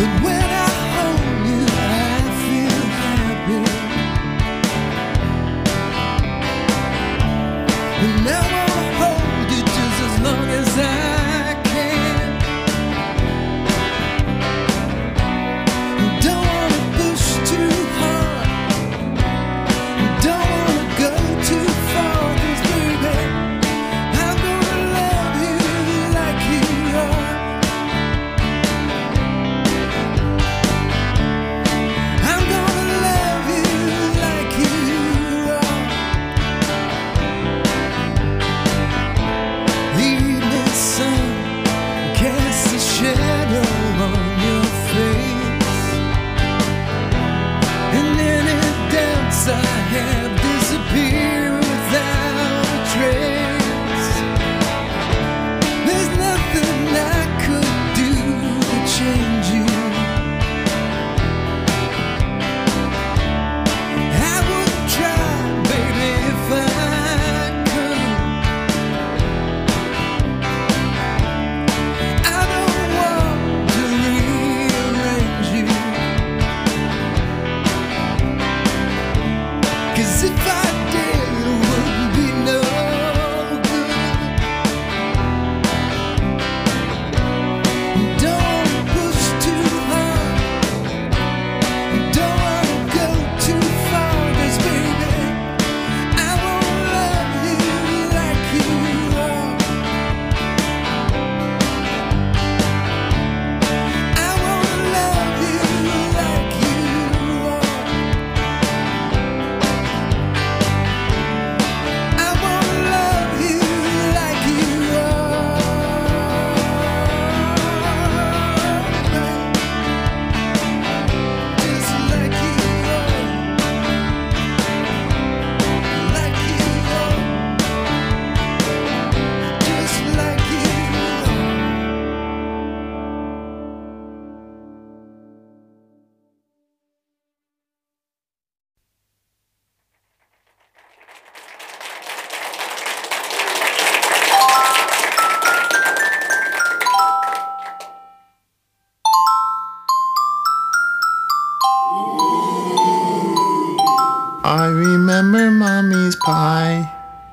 I remember Mommy's pie.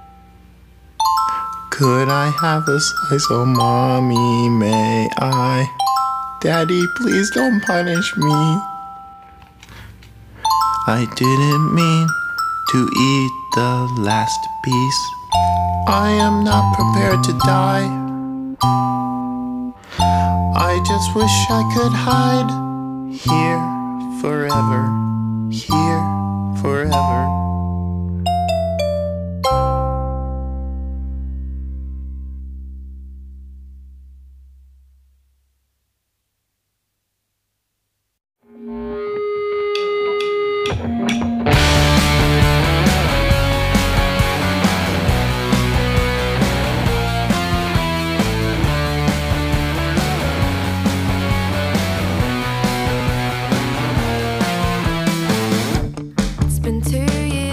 Could I have a slice? Oh, Mommy, may I? Daddy, please don't punish me. I didn't mean to eat the last piece. I am not prepared to die. I just wish I could hide here forever, here forever. It's been 2 years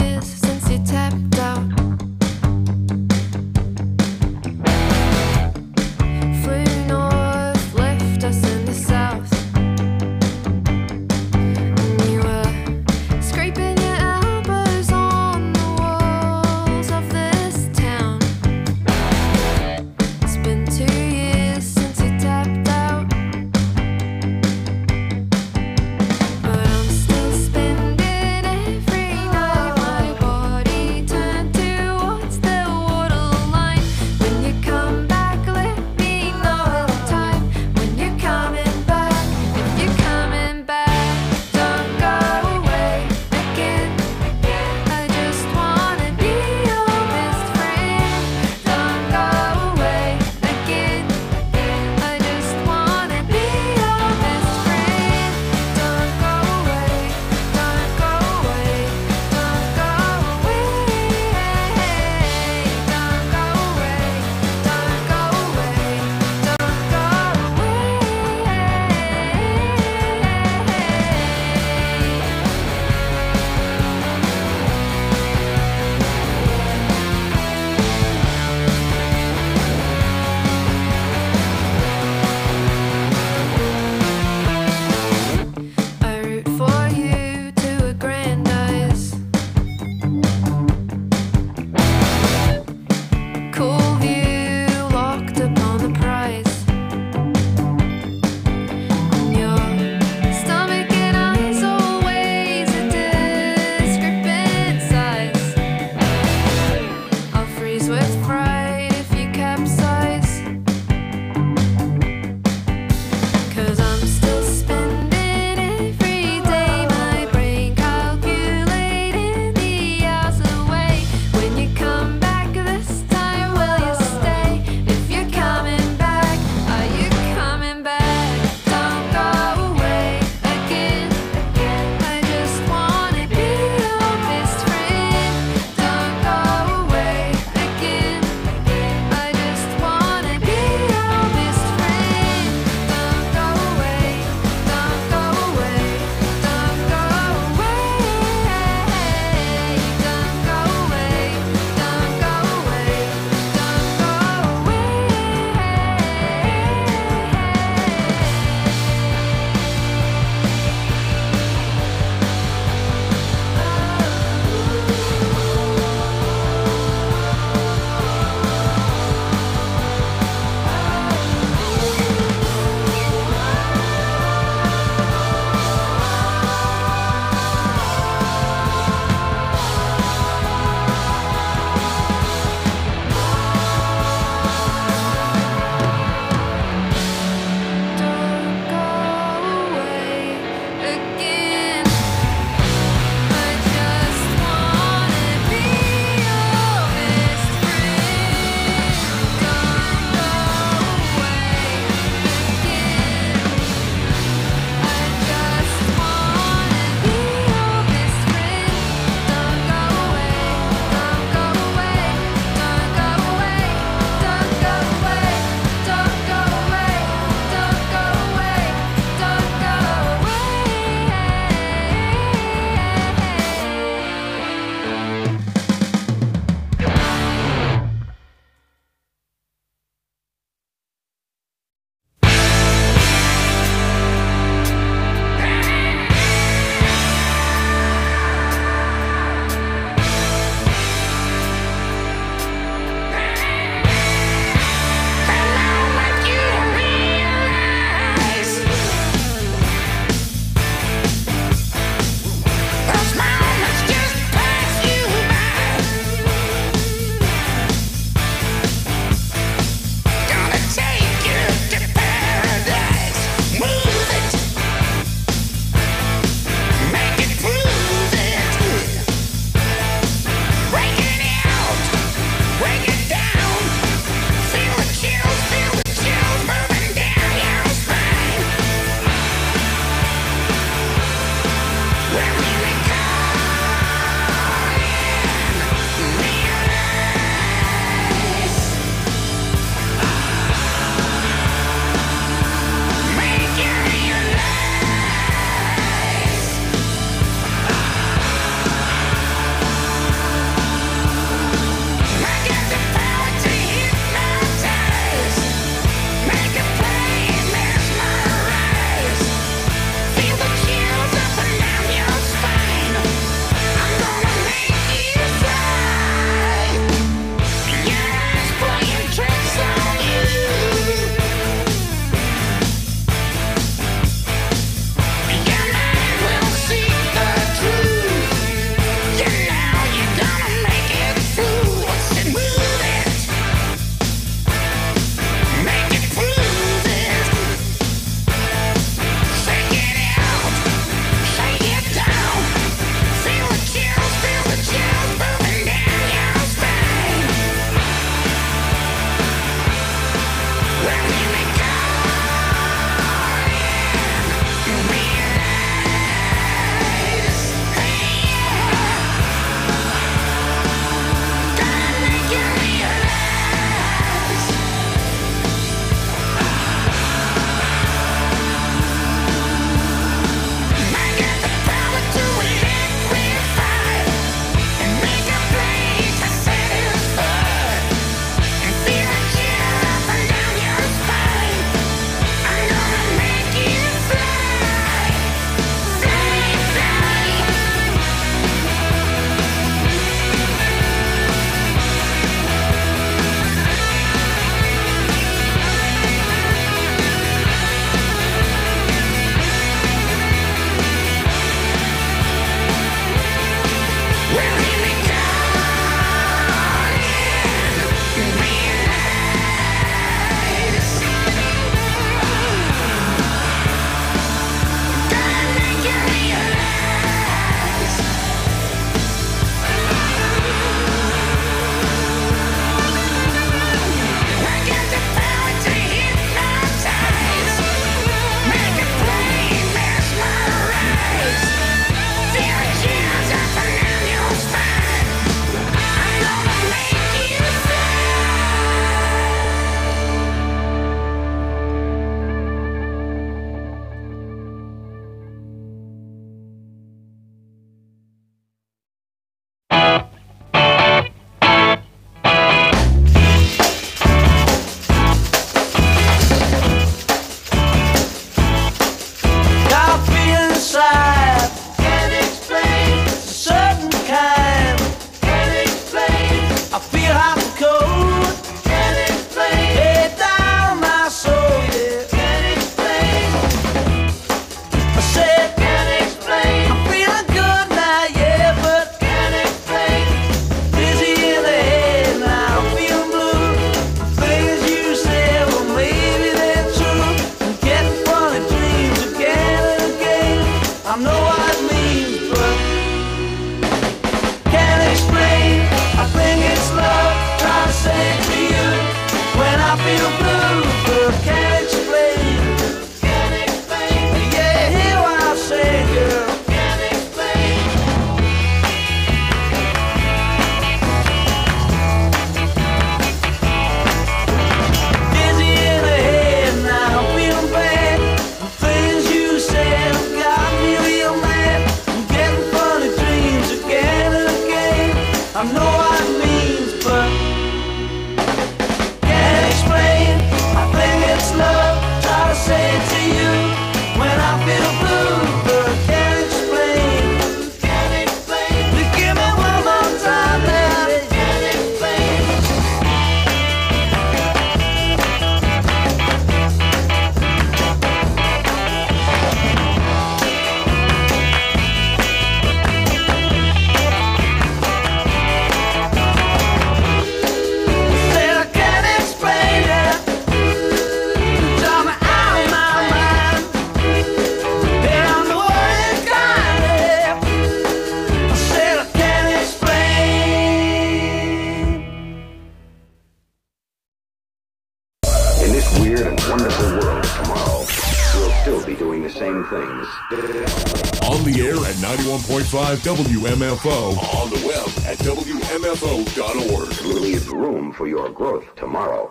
wonderful world of tomorrow, we'll still be doing the same things. On the air at 91.5 WMFO. On the web at WMFO.org. Leave room for your growth tomorrow.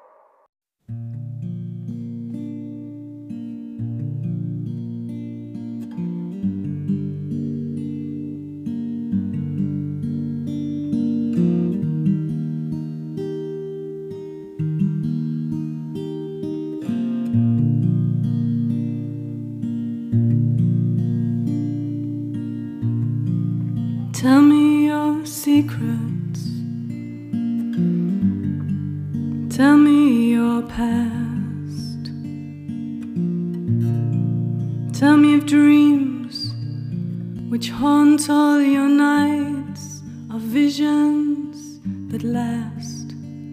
Tell me your secrets. Tell me your past. Tell me of dreams which haunt all your nights, of visions that last.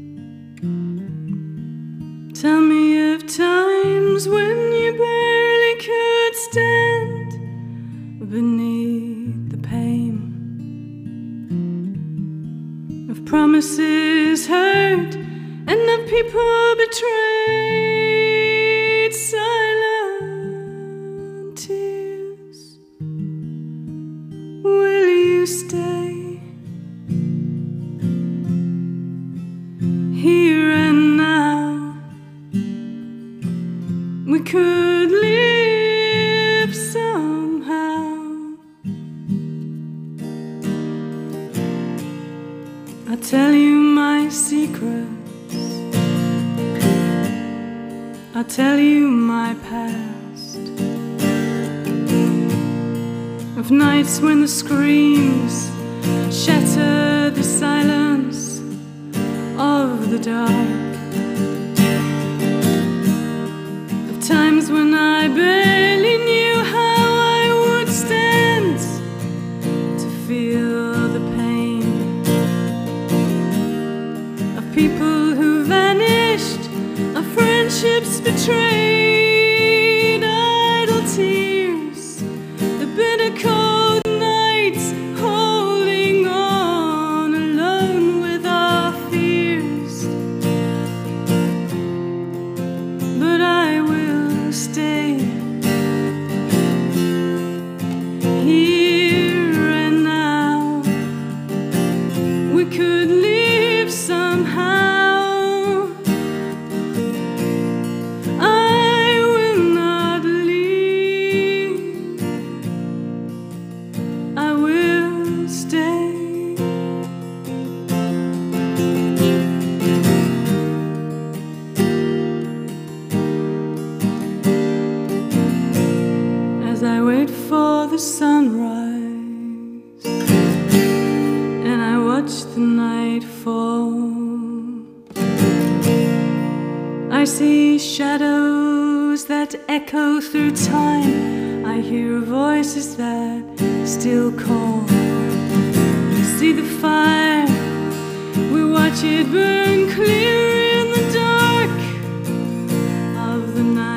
Tell me of times when you barely could stand beneath the pain of promises hurt and of people betrayed. Silent tears, will you stay here and now? We could live somehow. I'll tell you my secrets. I'll tell you my past, of nights when the screams shatter the silence of the dark, of times when I barely knew how I would stand to feel the pain of people who vanished, of friendships betrayed, idle tears, the bitter cold nights, holding on alone with our fears. But I will stay here and now. We could live somehow. Sunrise, and I watch the night fall. I see shadows that echo through time. I hear voices that still call. I see the fire, we watch it burn clear in the dark of the night.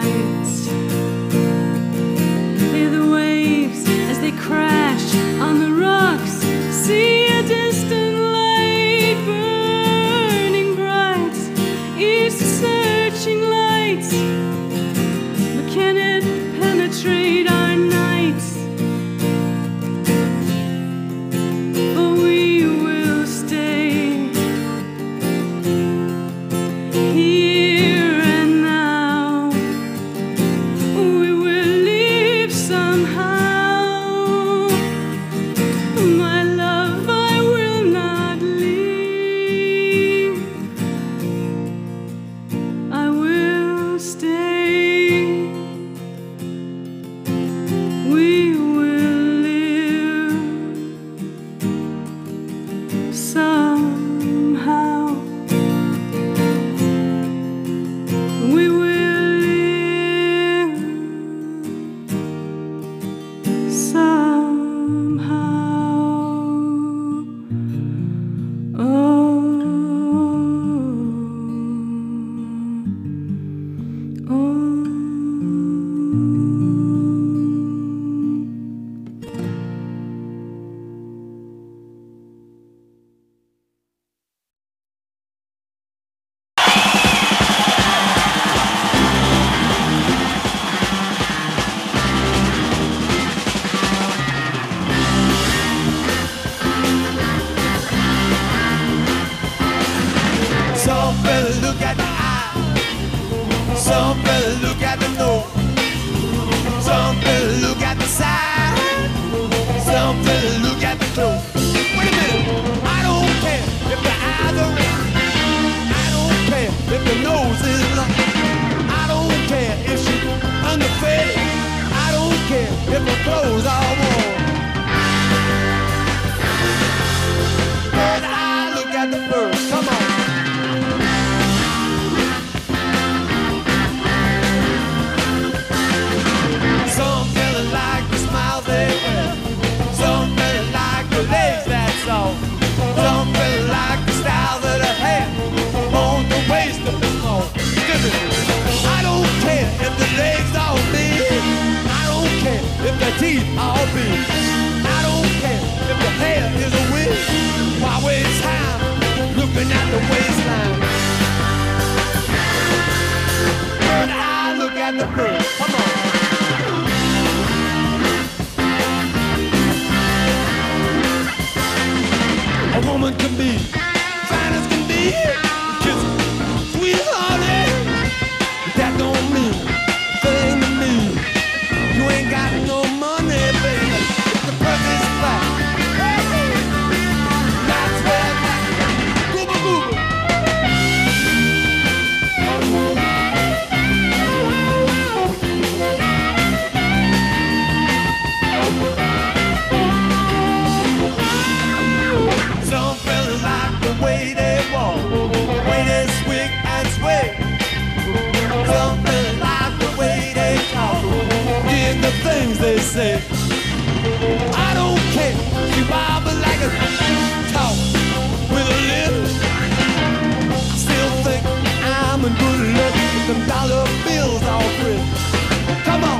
They crash on the rocks, see a distant light burning bright. It's a searching light, but can it penetrate our nights? For we will stay be. I don't care if the hair is a wig. Why waste time looking at the waistline? Bird eye, look at the bird. Come on. A woman can be fine as can be, kiss sweet honey. That don't mean a thing to me. You ain't got no money, baby. The birth is flat. That's where gooba gooba. Some fellas like the way they walk, the way they swig and sway. Some fellas like the way they talk, dig the things they say. I don't care, she bobbles like a talk with a lip. I still think I'm in good luck with them dollar bills all free. Come on.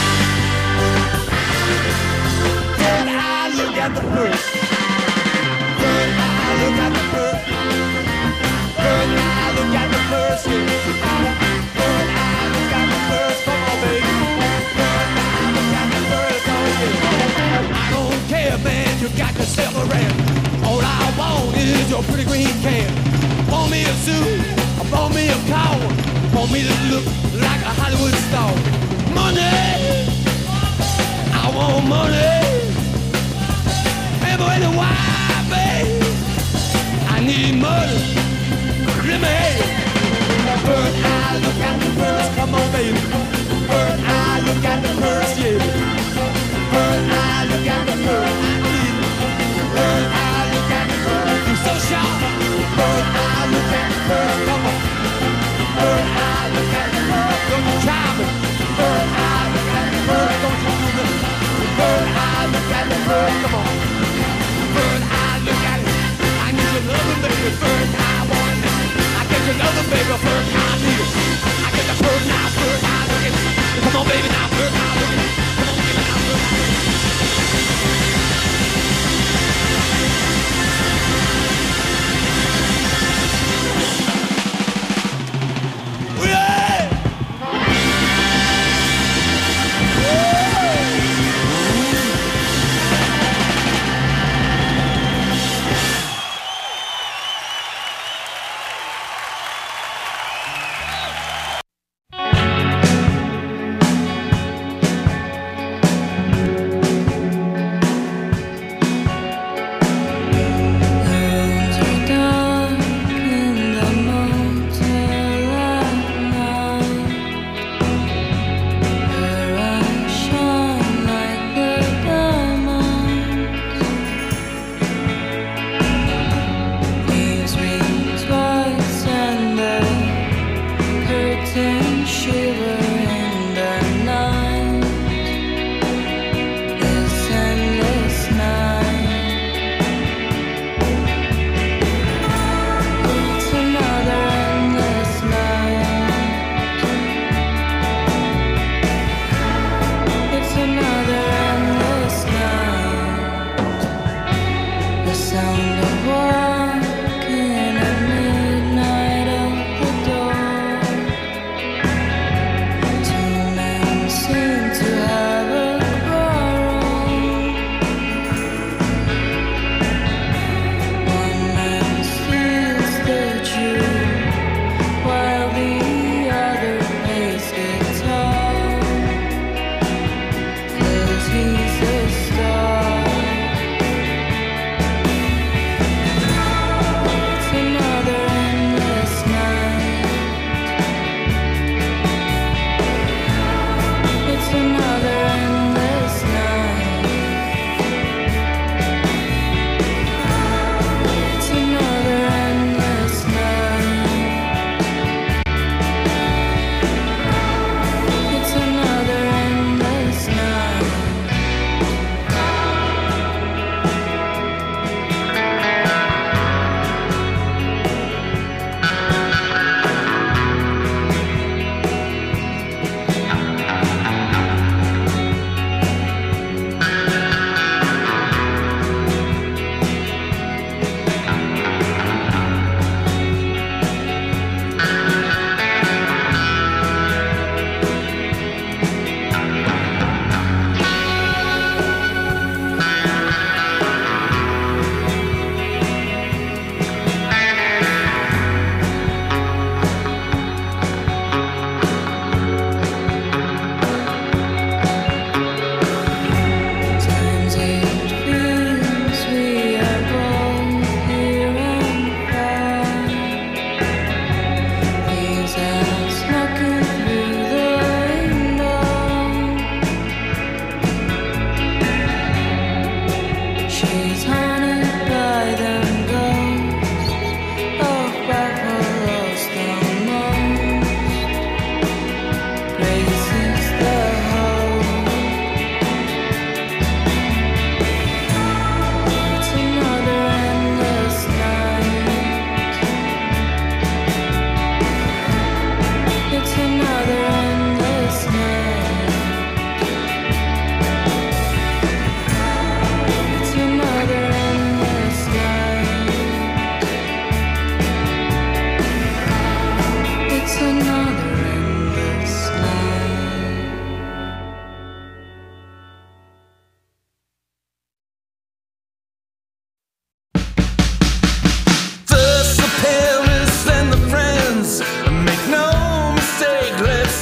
Third eye, look at the bird. Third eye, look at the bird. Third eye, look at the bird. Third eye, look at the bird. Come on, baby. Third eye, look at the bird. I don't care, man, you got yourself around. All I want is your pretty green can. Want me a suit, or want me a car. Want me to look like a Hollywood star. Money, I want money. Hey, boy, the why, babe? I need money. Let me hear you. Bird eye, look at the birds. Come on, baby. Bird eye, look at the birds, yeah. Bird eye, look at the birds. Bird eye, look at the birds. You're so sharp. Bird eye, look at the birds. Come on. Bird eye, look at the birds. Don't you try me. Bird eye, look at the birds. Don't you do this. Bird eye, look at the birds. Come on. Bird eye, look at it. I need your loving, baby. Bird eye, want it. I get your loving, baby. Bird eye, need it. I get the bird eye, look at it. Come on, baby, now bird eye, look at it.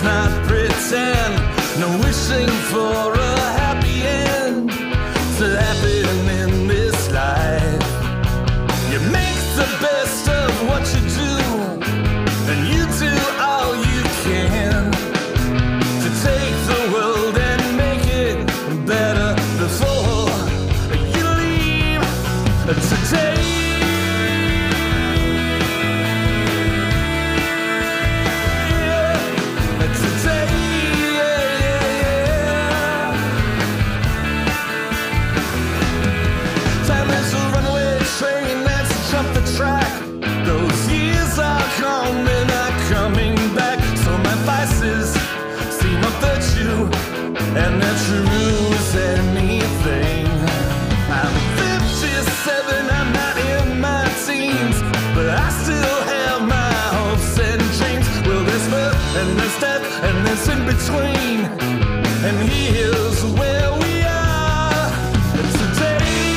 let's not pretend. No wishing for a happy end to happen in this life. You make the best of what you do, and you do all you can to take the world and make it better before you leave today. And they're true as anything. I'm 57, I'm not in my teens, but I still have my hopes and dreams. Well, there's birth and there's death and there's in between, and here's where we are today.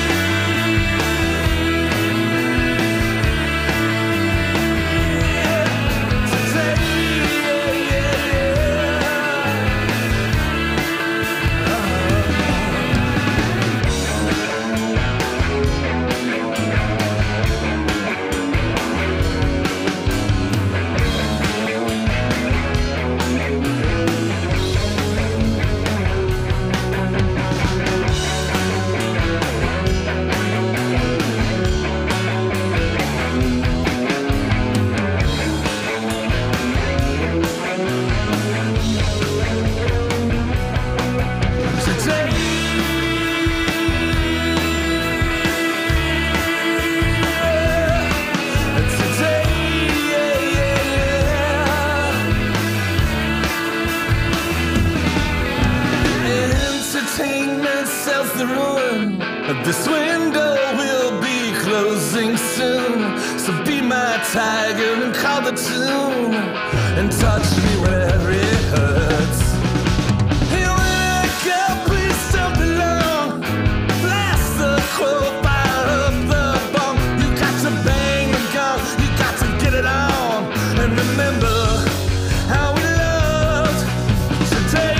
This window will be closing soon, so be my tiger and call the tune and touch me where it hurts. Hey, when I go, please don't be long. Blast the crow, fire up the bomb. You got to bang the gong, you got to get it on, and remember how we loved today.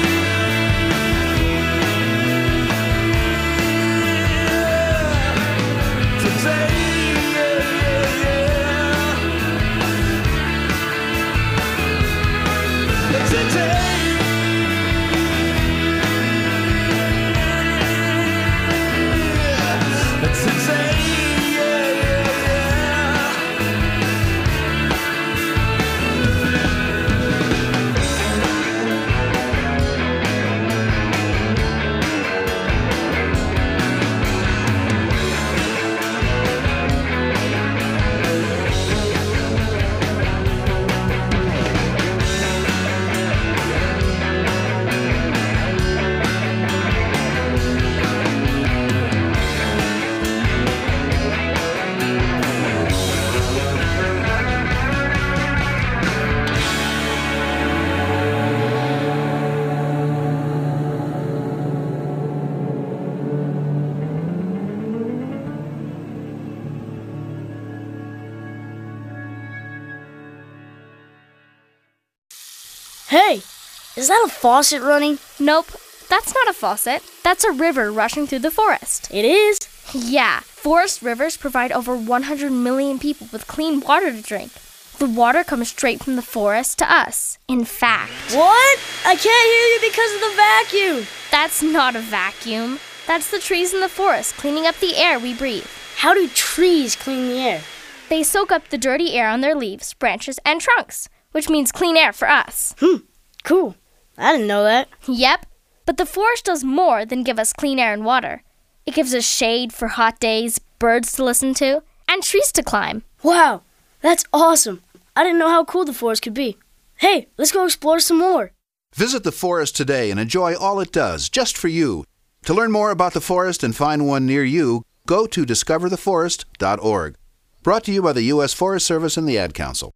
Hey, is that a faucet running? Nope, that's not a faucet. That's a river rushing through the forest. It is? Yeah, forest rivers provide over 100 million people with clean water to drink. The water comes straight from the forest to us. In fact... What? I can't hear you because of the vacuum. That's not a vacuum. That's the trees in the forest cleaning up the air we breathe. How do trees clean the air? They soak up the dirty air on their leaves, branches, and trunks, which means clean air for us. Cool. I didn't know that. Yep, but the forest does more than give us clean air and water. It gives us shade for hot days, birds to listen to, and trees to climb. Wow, that's awesome. I didn't know how cool the forest could be. Hey, let's go explore some more. Visit the forest today and enjoy all it does, just for you. To learn more about the forest and find one near you, go to discovertheforest.org. Brought to you by the U.S. Forest Service and the Ad Council.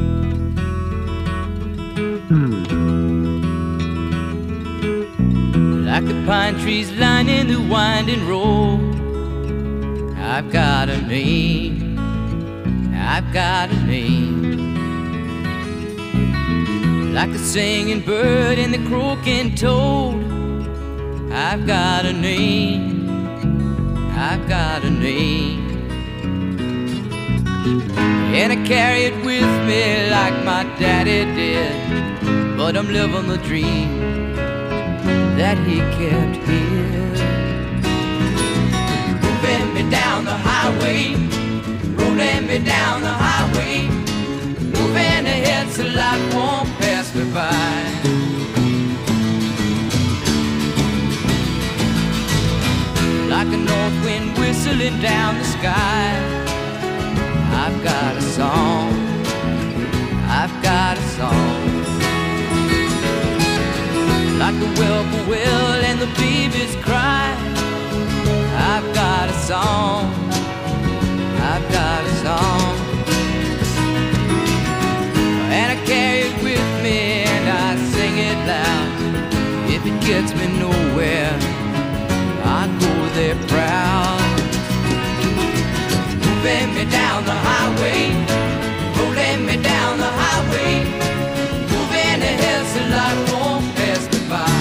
Like the pine trees lining the winding road, I've got a name, I've got a name. like the singing bird and the croaking toad. I've got a name, I've got a name, and I carry it with me like my daddy did. But I'm living the dream that he kept here. Moving me down the highway, rolling me down the highway, moving ahead so life won't pass me by. Like a north wind whistling down the sky, I've got a song, I've got a song. Like the whippoorwill and the babies cry, I've got a song, I've got a song. And I carry it with me and I sing it loud. If it gets me nowhere, I go there proud. Moving me down the highway, rolling me down the highway, moving ahead so life won't pass me by.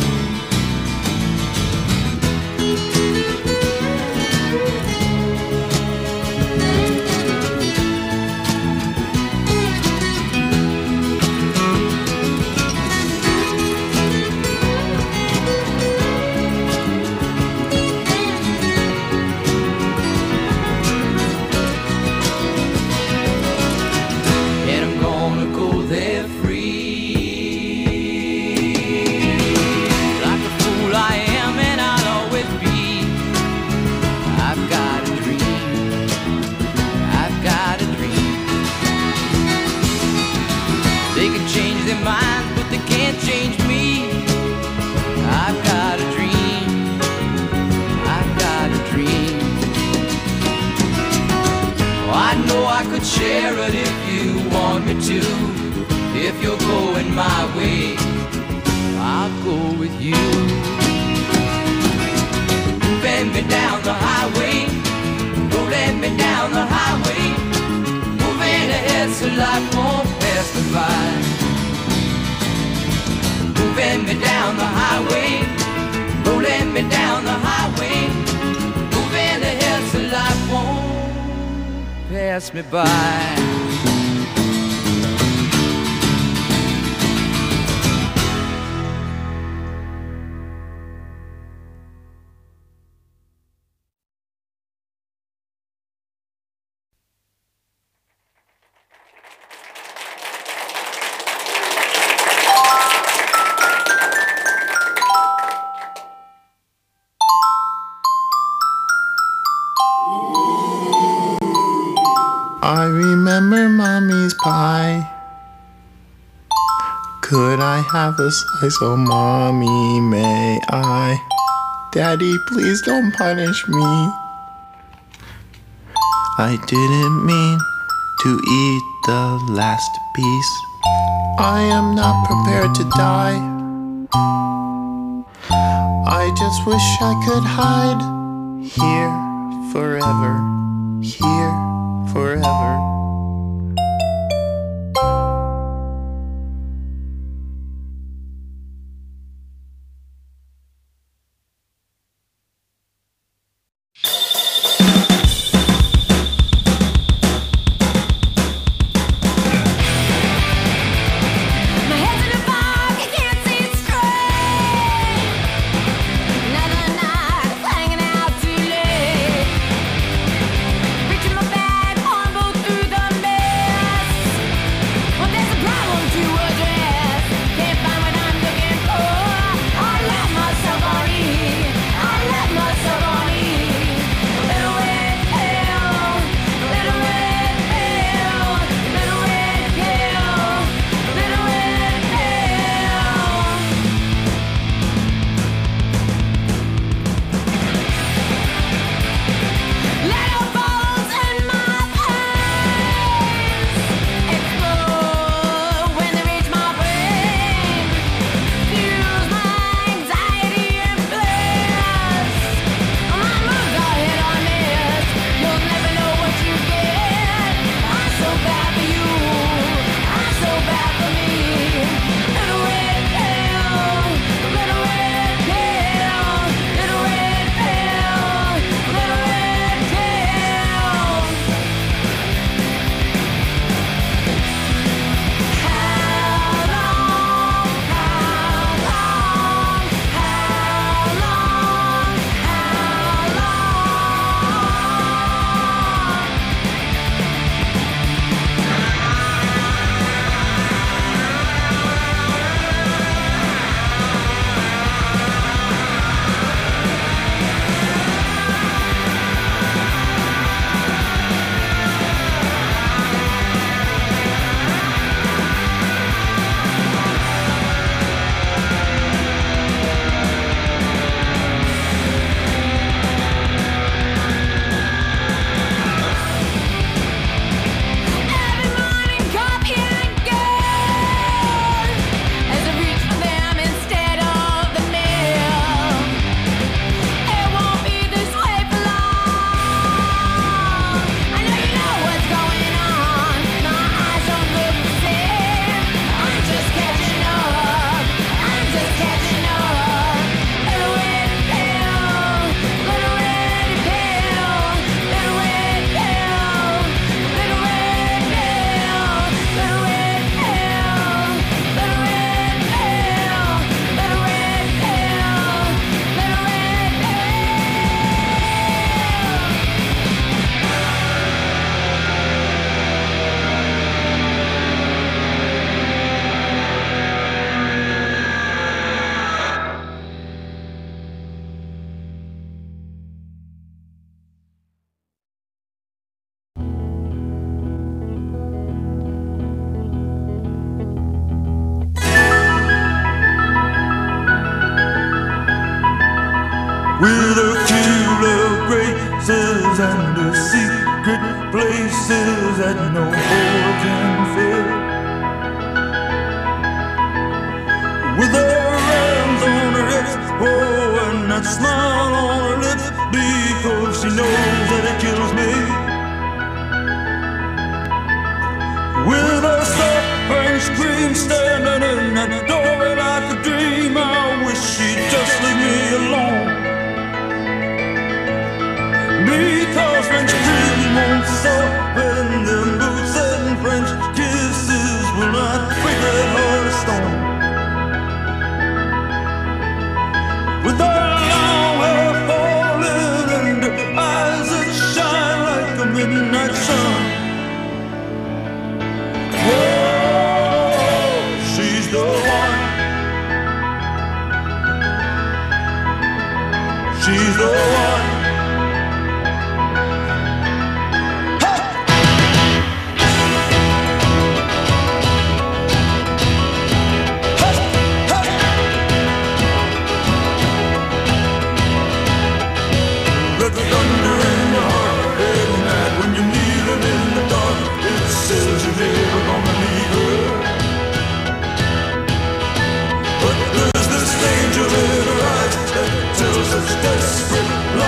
Minds, but they can't change me. I've got a dream, I've got a dream. Oh, I know I could share it if you want me to. If you're going my way, I'll go with you. Moving me down the highway, rolling me down the highway, moving ahead so life won't pass me by. Moving me down the highway, rolling me down the highway, moving ahead so life won't pass me by. I remember Mommy's pie. Could I have a slice? Oh, Mommy, may I? Daddy, please don't punish me. I didn't mean to eat the last piece. I am not prepared to die. I just wish I could hide here forever, here forever. Through with her cute little graces and her secret places that no boy can fill. With her hands on her hips, oh, and that smile on her lips, because she knows that it kills me. With her soft French cream standing in that doorway like a dream, I wish she'd just leave me alone. Because French cream won't soften them boots and French kisses will not break that heart of stone. With her long hair falling and her eyes that shine like a midnight sun. Whoa, she's the one. She's the one. Desperate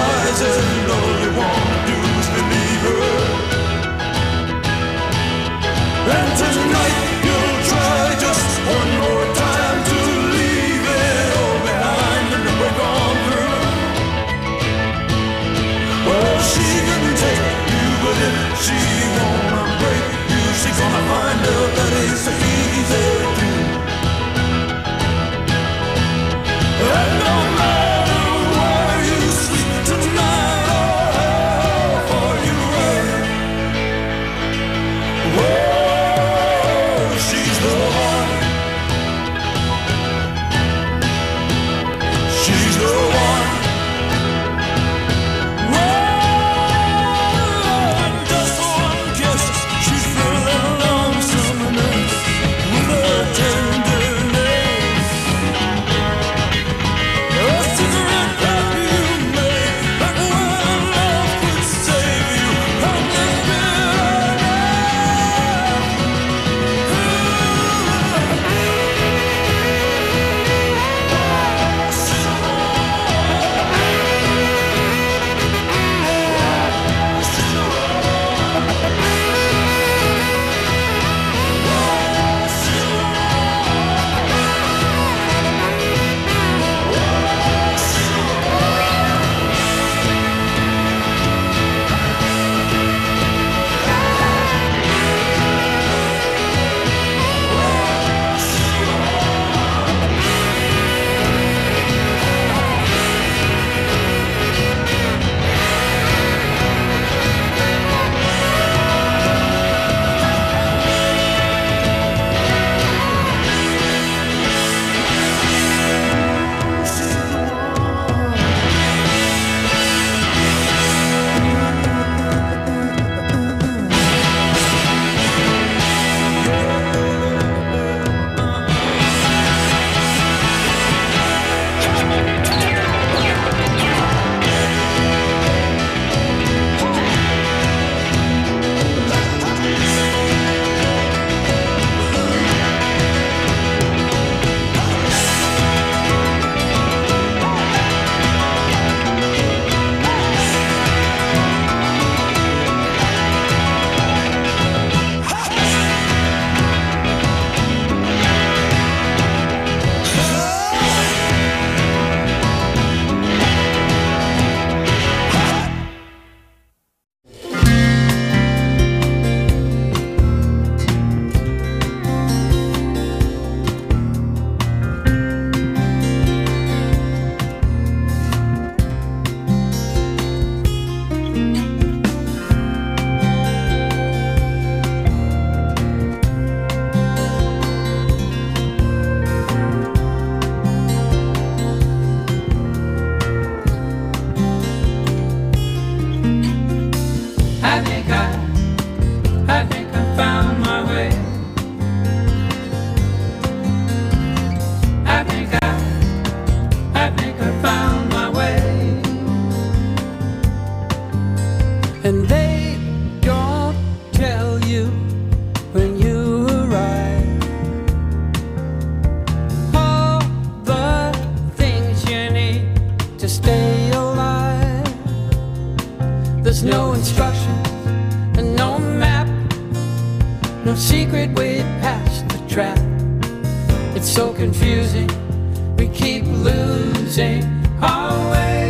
secret way past the trap. It's so confusing, we keep losing our way.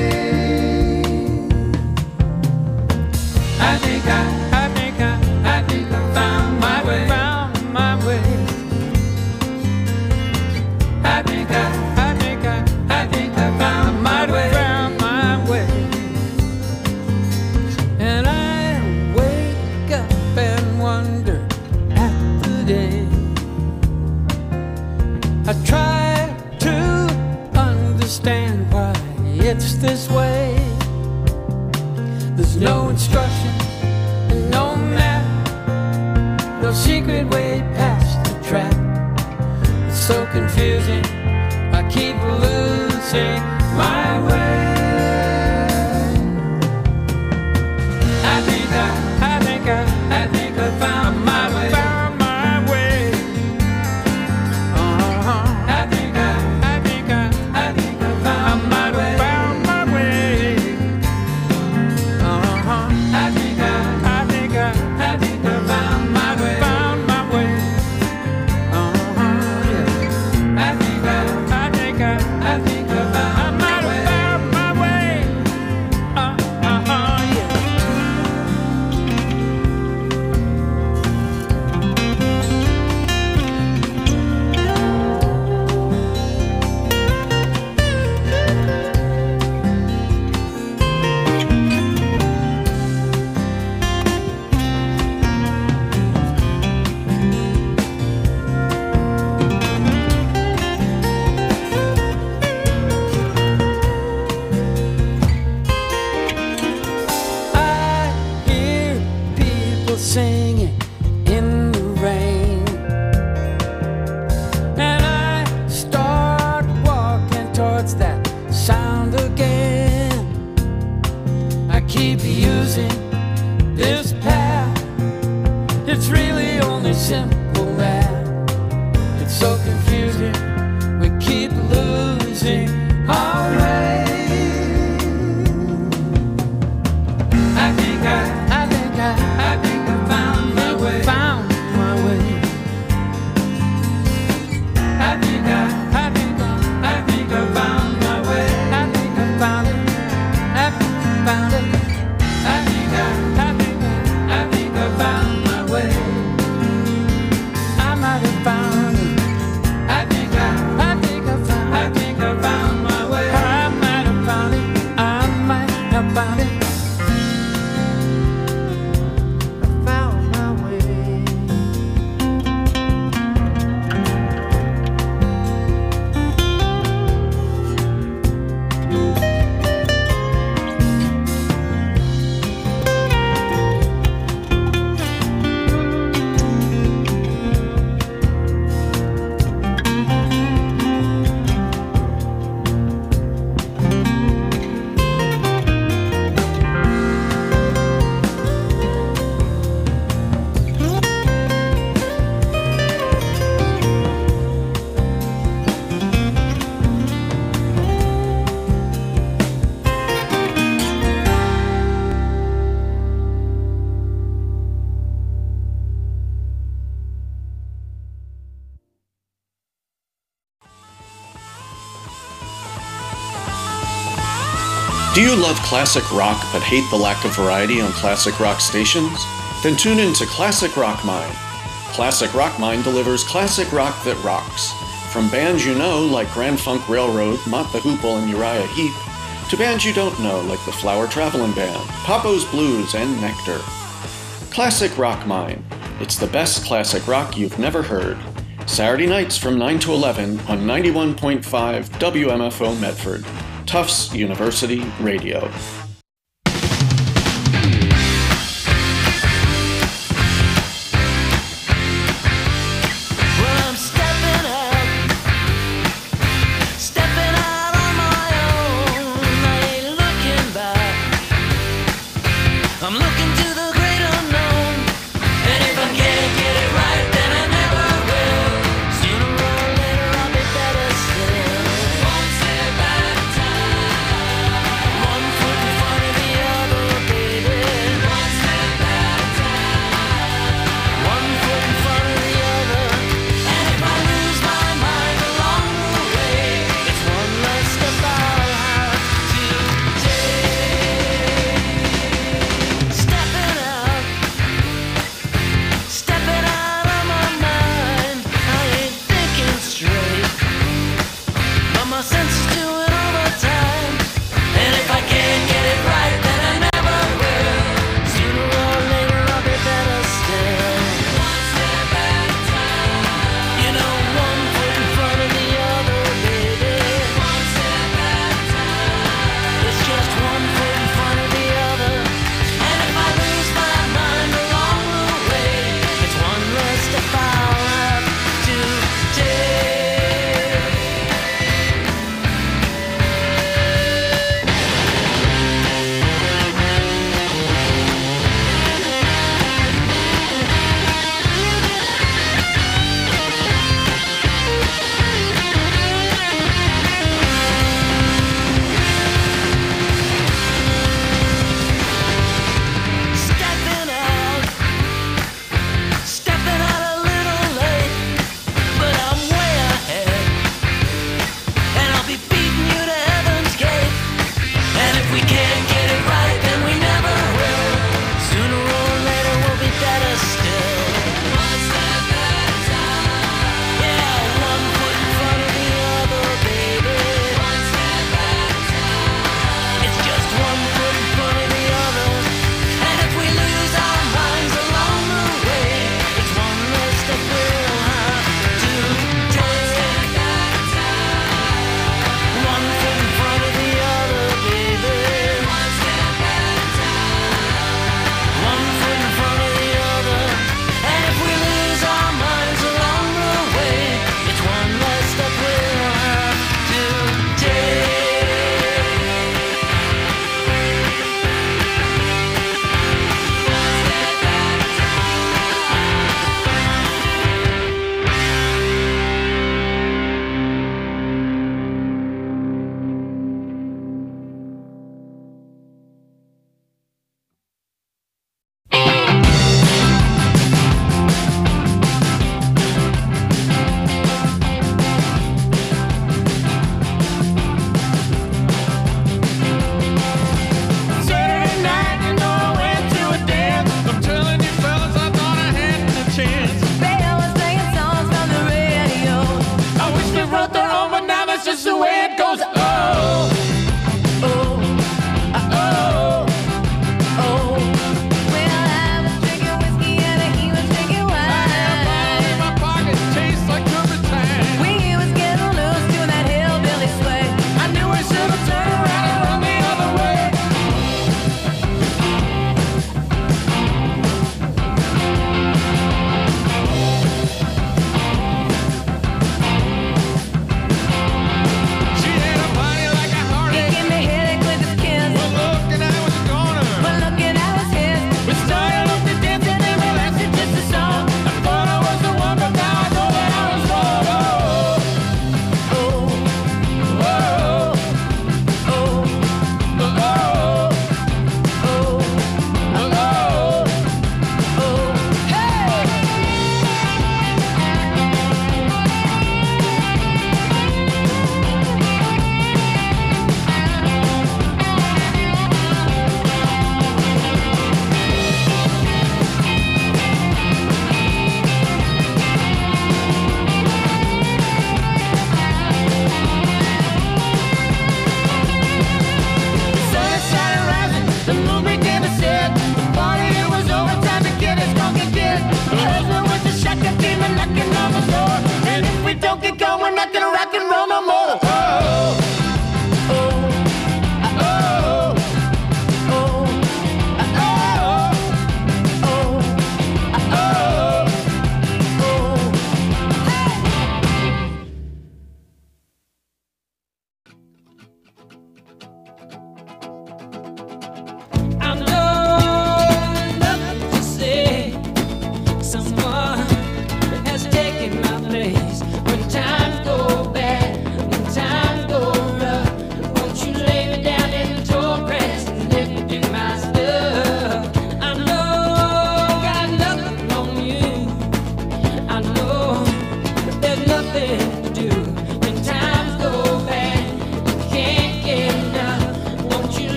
I think I found my way. I think I found my way. And I wake up and wonder at the day. I try to understand why it's this way. There's no instruction and no map, no secret way past the trap. It's so confusing, I keep losing my way. I think I found my way. I think I found my way. I think I found my way. Singing in the rain, and I start walking towards that sound again. I keep using this path, it's really only simple math. It's so confusing, we keep losing our way. I think I found my way. I think I found my way. I think I found it. I found it. I think I found my way. I might have found it. I think I found my way. I might have found it. I might have found it. Do you love classic rock but hate the lack of variety on classic rock stations? Then tune in to Classic Rock Mine. Classic Rock Mine delivers classic rock that rocks. From bands you know like Grand Funk Railroad, Mott the Hoople, and Uriah Heep, to bands you don't know like the Flower Traveling Band, Papo's Blues, and Nectar. Classic Rock Mine. It's the best classic rock you've never heard. Saturday nights from 9 to 11 on 91.5 WMFO Medford. Tufts University Radio. One foot in That's the way it goes. Oh, oh, oh, oh. Well, I was drinking whiskey and he was drinking wine. I had a bottle in my pocket, tastes like turpentine. When he was getting loose, doing that hillbilly sway, I knew I should have turned around and run the other way. She had a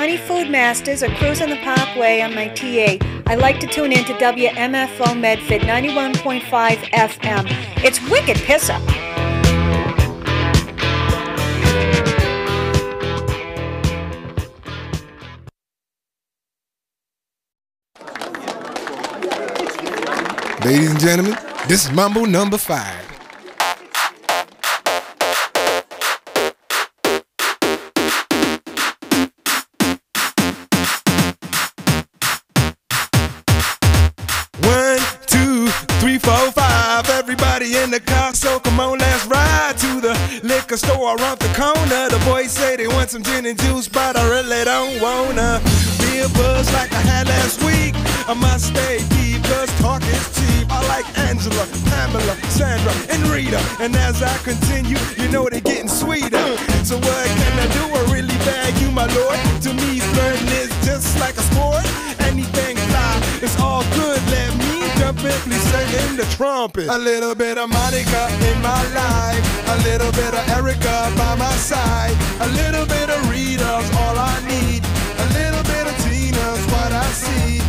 Shawnee Food Masters or cruising the Parkway on my TA, I like to tune in to WMFO Medford 91.5 FM. It's wicked piss up. Ladies and gentlemen, this is Mambo number 5. Everybody in the car, so come on, let's ride to the liquor store around the corner. The boys say they want some gin and juice, but I really don't wanna be a buzz like I had last week. I must stay deep, cause talk is cheap. I like Angela, Pamela, Sandra, and Rita. And as I continue, you know they're getting sweeter. So what can I do? I really bag you, my lord. To me, flirting is just like a sport. Anything fly, it's all good. Let me jump in, please sing the trumpet. A little bit of Monica in my life, a little bit of Erica by my side, a little bit of Rita's all I need, a little bit of Tina's what I see.